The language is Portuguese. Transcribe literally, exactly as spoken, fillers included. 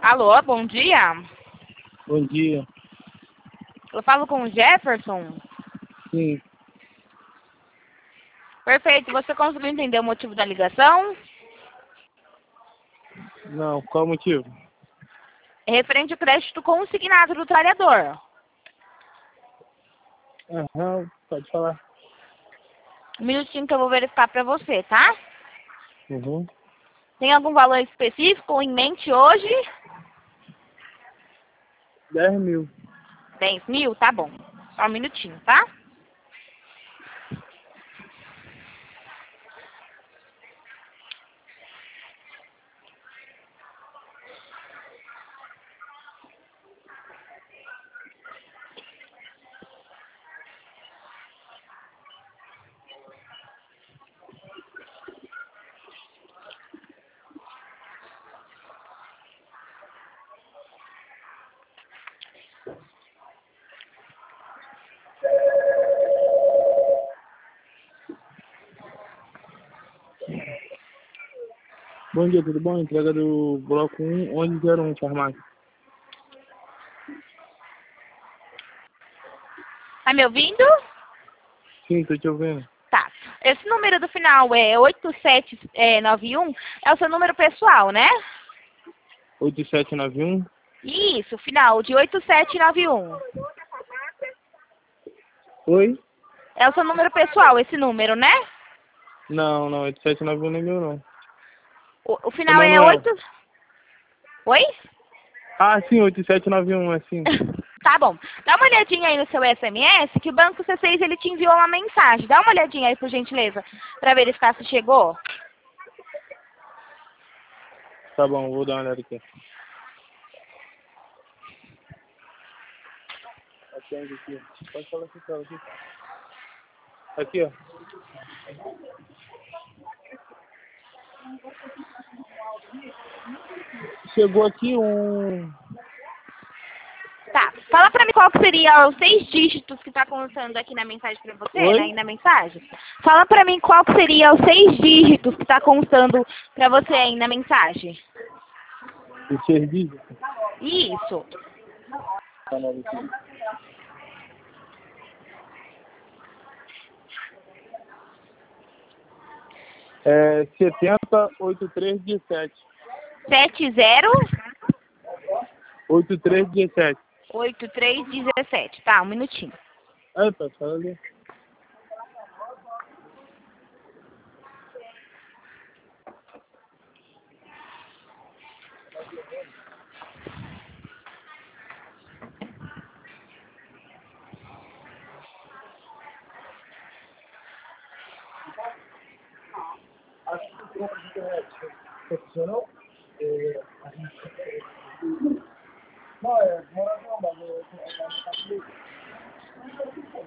Alô, bom dia. Bom dia. Eu falo com o Jefferson. Sim. Perfeito. Você conseguiu entender o motivo da ligação? Não, qual o motivo? É referente ao crédito consignado do trabalhador. Aham, pode falar. Um minutinho que eu vou verificar para você, tá? Uhum. Tem algum valor específico em mente hoje? dez mil. dez mil? Tá bom. Só um minutinho, tá? Bom dia, tudo bom? Entrega do bloco um, onze zero um, farmácia. Tá me ouvindo? Sim, tô te ouvindo. Tá. Esse número do final é oito sete nove um, é o seu número pessoal, né? oito sete nove um? Isso, final de oito sete nove um. Oi? É o seu número pessoal, esse número, né? Não, não, oito sete nove um não é meu, não. O, o É final é Manuel. oito... Oi? Ah, sim, oito sete nove um, é sim. Tá bom. Dá uma olhadinha aí no seu S M S, que o Banco C seis ele te enviou uma mensagem. Dá uma olhadinha aí, por gentileza, pra verificar se chegou. Tá bom, vou dar uma olhada aqui. Atende aqui. Pode falar aqui, fala aqui. Aqui, ó. Chegou aqui um... Tá. Fala pra mim qual que seria os seis dígitos que tá constando aqui na mensagem pra você, né? Aí Oi? na mensagem. Fala pra mim qual que seria os seis dígitos que tá constando pra você aí na mensagem. O serviço? Isso. Tá na aqui. É setenta, oitenta e três, dezessete. sete zero oitenta e três, dezessete. oito três dezessete. Tá, um minutinho. Aí, pá, fala ali. Profissional?